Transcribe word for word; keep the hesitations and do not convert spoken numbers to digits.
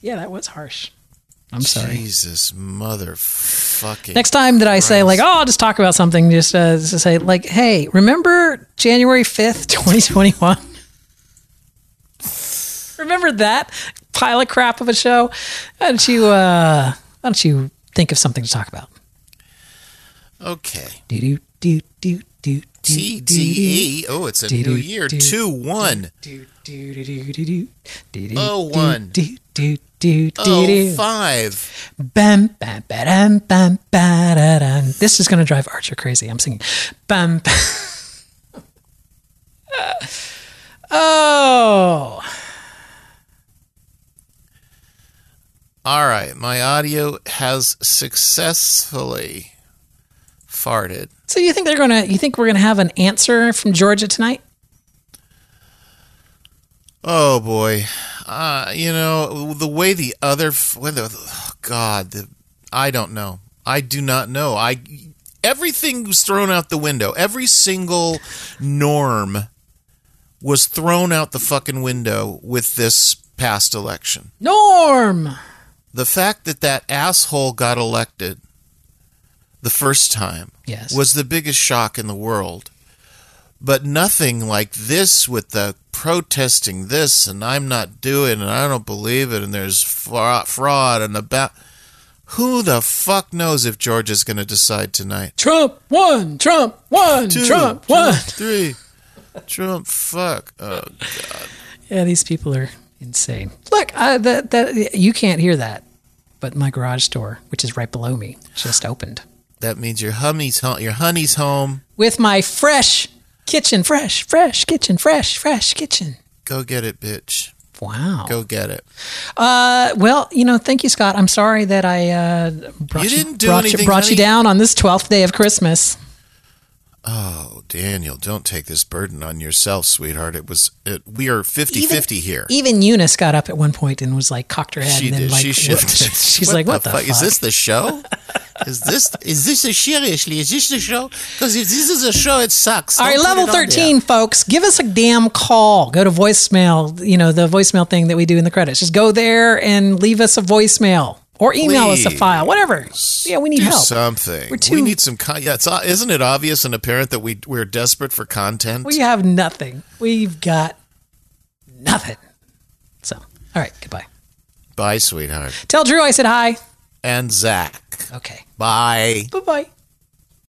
Yeah, that was harsh. I'm sorry. Jesus motherfucking. Next time that I Christ. say, like, oh, I'll just talk about something, just, uh, just to say, like, hey, remember January fifth, twenty twenty-one? Remember that pile of crap of a show? Why don't you, uh, why don't you think of something to talk about? Okay. Do, do, do, do, do. T D E. Oh, it's a new year. two one. Oh, one. Oh, five. Bam, bam, ba-dam, bam, ba-da-dam. This is going to drive Archer crazy. I'm singing. Bam, bam. Oh. All right. My audio has successfully farted. So you think they're going to, you think we're going to have an answer from Georgia tonight? Oh boy. Uh, you know, the way the other, whether, oh God, the, I don't know. I do not know. I, everything was thrown out the window. Every single norm was thrown out the fucking window with this past election. Norm! The fact that that asshole got elected the first time yes. was the biggest shock in the world. But nothing like this with the protesting this and I'm not doing and I don't believe it and there's fraud and about. Who the fuck knows if Georgia's going to decide tonight? Trump won! Trump won! Two, Trump won! Trump, three. Trump fuck. Oh, God. Yeah, these people are insane. Look, uh, that that you can't hear that, but my garage door, which is right below me, just opened. That means your honey's home. Your honey's home with my fresh kitchen, fresh, fresh kitchen, fresh, fresh kitchen. Go get it, bitch. Wow. Go get it. Uh, well, you know, thank you, Scott. I'm sorry that I uh, brought you, you, didn't do brought, anything, you, brought honey. you down on this twelfth day of Christmas. Oh, Daniel, don't take this burden on yourself, sweetheart. It was it, we are fifty-fifty here. Even Eunice got up at one point and was like, cocked her head. She and then did. Like, she should. She's what like, what the, the fuck? Is this the show? Is this is this a seriously? Is this the show? Because if this is a show, it sucks. All right, Don't put level it on thirteen, there. folks. Give us a damn call. Go to voicemail, you know, the voicemail thing that we do in the credits. Just go there and leave us a voicemail or email Please. us a file, whatever. Yeah, we need Do help. something. We're too- we need some. Con- yeah, it's, isn't it obvious and apparent that we we're desperate for content? We have nothing. We've got nothing. So, all right, goodbye. Bye, sweetheart. Tell Drew I said hi. And Zach. Okay. Bye. Bye-bye.